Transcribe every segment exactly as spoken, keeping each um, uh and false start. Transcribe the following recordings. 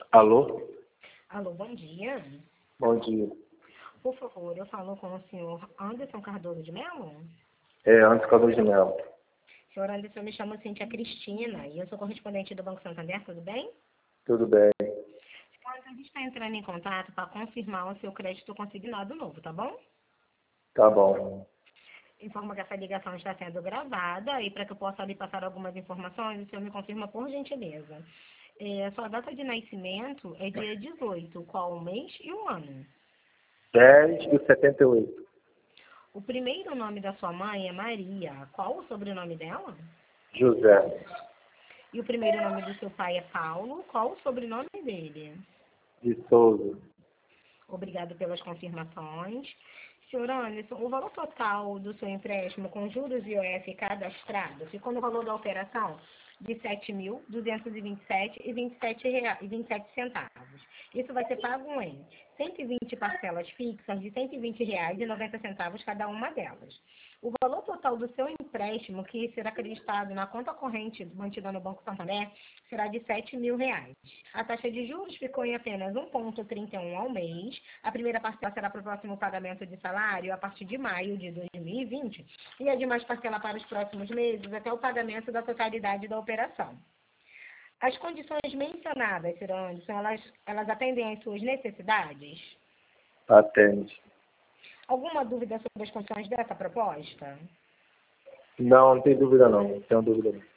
Alô? Alô, bom dia. Bom dia. Por favor, eu falo com o senhor Anderson Cardoso de Mello? É, antes Cardoso de Mello. Senhor Anderson, eu me chamo Cíntia Cristina e eu sou correspondente do Banco Santander, tudo bem? Tudo bem. Senhor, a gente está entrando em contato para confirmar o seu crédito consignado novo, tá bom? Tá bom. Informo que essa ligação está sendo gravada e para que eu possa lhe passar algumas informações, o senhor me confirma por gentileza. É, sua data de nascimento é dia dezoito, qual o mês e o ano? dez de setenta e oito. O primeiro nome da sua mãe é Maria, qual o sobrenome dela? José. E o primeiro nome do seu pai é Paulo, qual o sobrenome dele? De Souza. Obrigado pelas confirmações. Senhor Anderson, o valor total do seu empréstimo com juros e I O F cadastrado ficou no valor da operação de sete mil duzentos e vinte e sete reais e vinte e sete centavos. Isso vai ser pago em cento e vinte parcelas fixas de cento e vinte reais e noventa centavos cada uma delas. O valor total do seu empréstimo, que será acreditado na conta corrente mantida no Banco Santander, será de sete mil reais. A taxa de juros ficou em apenas um vírgula trinta e um ao mês. A primeira parcela será para o próximo pagamento de salário a partir de maio de dois mil e vinte e a demais parcela para os próximos meses até o pagamento da totalidade da operação. As condições mencionadas, senhor Anderson, elas, elas atendem às suas necessidades? Atende. Alguma dúvida sobre as condições dessa proposta? Não, não tem dúvida não. Não tenho dúvida não.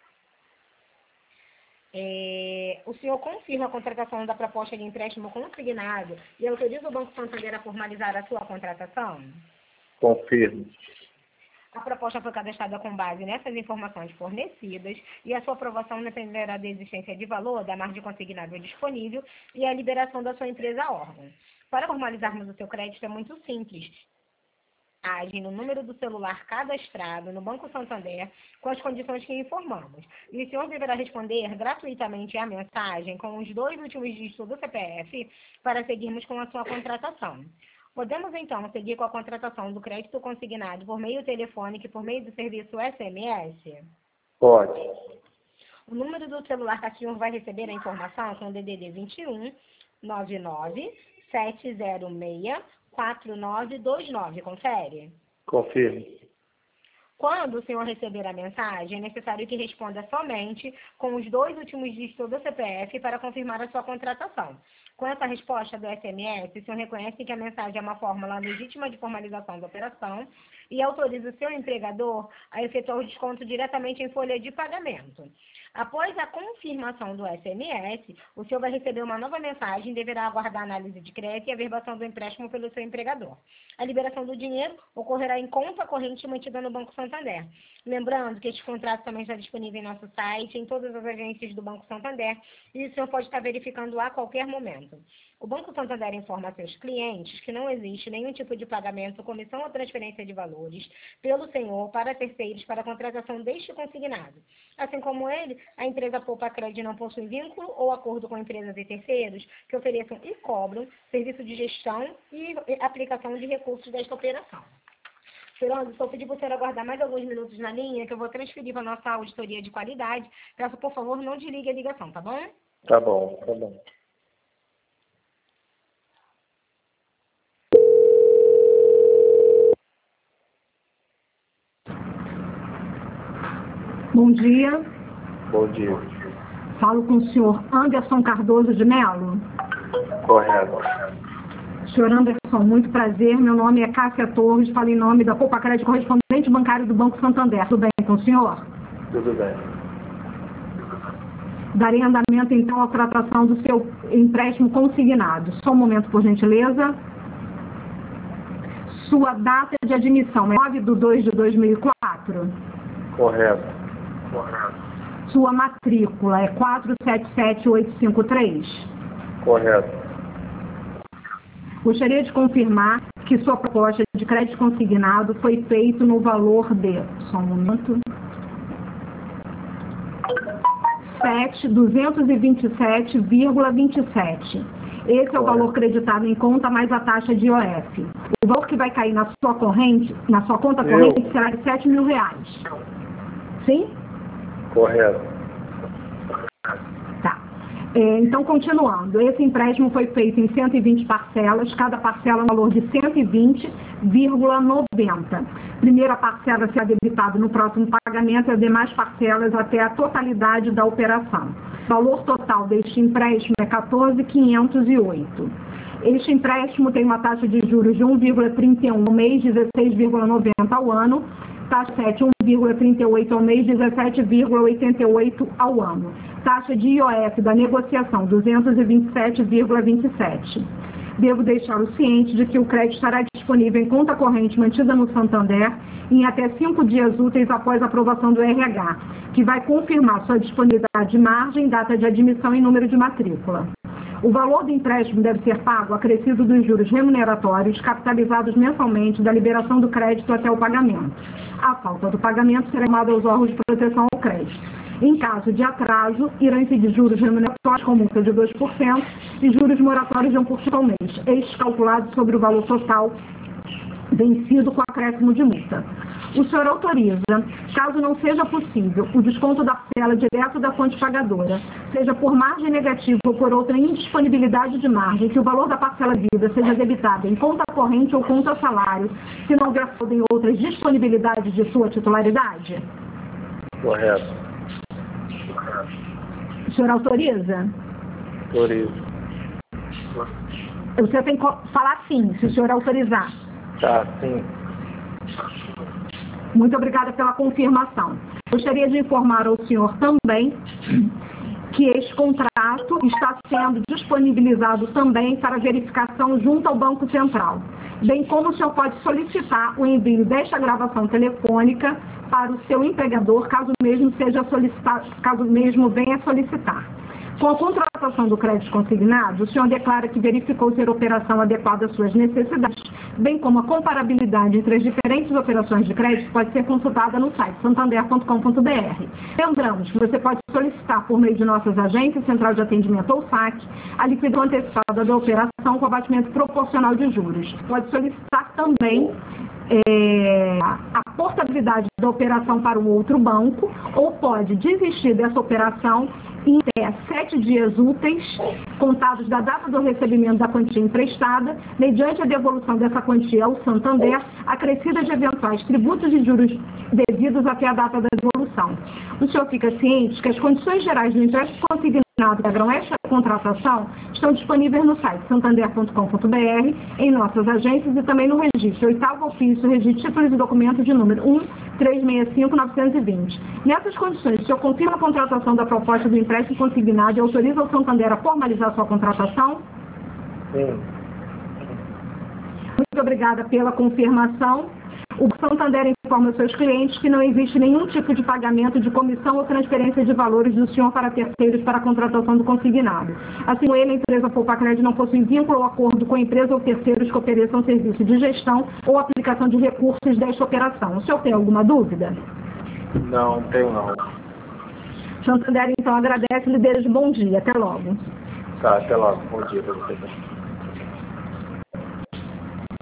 É, o senhor confirma a contratação da proposta de empréstimo consignado e autoriza o Banco Santander a formalizar a sua contratação? Confirmo. A proposta foi cadastrada com base nessas informações fornecidas e a sua aprovação dependerá da existência de valor, da margem consignada disponível e a liberação da sua empresa órgão. Para formalizarmos o seu crédito é muito simples. Agem no número do celular cadastrado no Banco Santander com as condições que informamos. E o senhor deverá responder gratuitamente à mensagem com os dois últimos dígitos do C P F para seguirmos com a sua contratação. Podemos, então, seguir com a contratação do crédito consignado por meio telefônico e por meio do serviço S M S? Pode. O número do celular que o senhor vai receber a informação é o D D D vinte e um, nove nove, sete zero seis, quatro nove dois nove. Confere? Confirmo. Quando o senhor receber a mensagem, é necessário que responda somente com os dois últimos dígitos do C P F para confirmar a sua contratação. Com essa resposta do S M S, o senhor reconhece que a mensagem é uma fórmula legítima de formalização da operação e autoriza o seu empregador a efetuar o desconto diretamente em folha de pagamento. Após a confirmação do S M S, o senhor vai receber uma nova mensagem e deverá aguardar a análise de crédito e a verbação do empréstimo pelo seu empregador. A liberação do dinheiro ocorrerá em conta corrente mantida no Banco Santander. Lembrando que este contrato também está disponível em nosso site, em todas as agências do Banco Santander, e o senhor pode estar verificando lá a qualquer momento. O Banco Santander informa a seus clientes que não existe nenhum tipo de pagamento, comissão ou transferência de valores pelo senhor para terceiros para a contratação deste consignado. Assim como ele, a empresa Poupa Crédito não possui vínculo ou acordo com empresas e terceiros que ofereçam e cobram serviço de gestão e aplicação de recursos desta operação. Senhor Anderson, eu pedi para o senhor aguardar mais alguns minutos na linha, que eu vou transferir para a nossa auditoria de qualidade. Peço, por favor, não desligue a ligação, tá bom? Tá bom, tá bom. Bom dia. Bom dia. Falo com o senhor Anderson Cardoso de Mello. Correto. Senhor Anderson, muito prazer. Meu nome é Cássia Torres, falo em nome da Poupa Crédito, correspondente bancário do Banco Santander. Tudo bem com o senhor? Tudo bem. Darei andamento, então, à tratação do seu empréstimo consignado. Só um momento, por gentileza. Sua data de admissão é nove de dois de dois mil e quatro? Correto. Correto. Sua matrícula é quatro sete sete oito cinco três? Correto. Gostaria de confirmar que sua proposta de crédito consignado foi feita no valor de, só um momento, sete mil duzentos e vinte e sete vírgula vinte e sete. Esse é o valor creditado em conta mais a taxa de I O F. O valor que vai cair na sua corrente, na sua conta corrente, será de sete mil reais. Sim? Correto. Tá. É, então, continuando, esse empréstimo foi feito em cento e vinte parcelas, cada parcela no valor de cento e vinte vírgula noventa. Primeira parcela será debitada no próximo pagamento e as demais parcelas até a totalidade da operação. O valor total deste empréstimo é quatorze mil quinhentos e oito. Este empréstimo tem uma taxa de juros de um vírgula trinta e um ao mês, dezesseis vírgula noventa ao ano, taxa sete, um vírgula trinta e oito ao mês, dezessete vírgula oitenta e oito ao ano. Taxa de I O F da negociação, duzentos e vinte e sete vírgula vinte e sete. Devo deixá-lo ciente de que o crédito estará disponível em conta corrente mantida no Santander em até cinco dias úteis após a aprovação do R H, que vai confirmar sua disponibilidade de margem, data de admissão e número de matrícula. O valor do empréstimo deve ser pago acrescido dos juros remuneratórios capitalizados mensalmente da liberação do crédito até o pagamento. A falta do pagamento será chamada aos órgãos de proteção ao crédito. Em caso de atraso, irão incidir juros remuneratórios com multa de dois por cento e juros moratórios de um por cento ao mês, estes calculados sobre o valor total vencido com acréscimo de multa. O senhor autoriza, caso não seja possível, o desconto da parcela direto da fonte pagadora, seja por margem negativa ou por outra indisponibilidade de margem, que o valor da parcela devida seja debitado em conta corrente ou conta salário, se não houver em outras disponibilidades de sua titularidade? Correto. O senhor autoriza? Autorizo. Você tem que falar sim, se o senhor autorizar. Tá, sim. Muito obrigada pela confirmação. Gostaria de informar ao senhor também que este contrato está sendo disponibilizado também para verificação junto ao Banco Central, bem como o senhor pode solicitar o envio desta gravação telefônica para o seu empregador, caso mesmo seja solicitado, caso mesmo venha solicitar. Com a contratação do crédito consignado, o senhor declara que verificou ser a operação adequada às suas necessidades, bem como a comparabilidade entre as diferentes operações de crédito pode ser consultada no site santander ponto com ponto br. Lembramos que você pode solicitar por meio de nossas agências, central de atendimento ou S A C, a liquidação antecipada da operação com abatimento proporcional de juros. Pode solicitar também É, a portabilidade da operação para um outro banco, ou pode desistir dessa operação em até sete dias úteis, contados da data do recebimento da quantia emprestada, mediante a devolução dessa quantia ao Santander, acrescida de eventuais tributos e juros devidos até a data da devolução. O senhor fica ciente que as condições gerais do empréstimo consignado que integram esta contratação estão disponíveis no site santander ponto com ponto br, em nossas agências e também no registro oitavo ofício, registro de títulos e documentos de número um três seis cinco novecentos e vinte. Nessas condições, o senhor confirma a contratação da proposta do empréstimo consignado e autoriza o Santander a formalizar sua contratação? Sim. Muito obrigada pela confirmação. O Santander informa aos seus clientes que não existe nenhum tipo de pagamento de comissão ou transferência de valores do senhor para terceiros para a contratação do consignado. Assim, ele, a empresa Poupa-Crédito, não possui vínculo ou acordo com a empresa ou terceiros que ofereçam serviço de gestão ou aplicação de recursos desta operação. O senhor tem alguma dúvida? Não, não tenho não. Santander, então, agradece e lhe deseja bom dia. Até logo. Tá, até logo. Bom dia para você.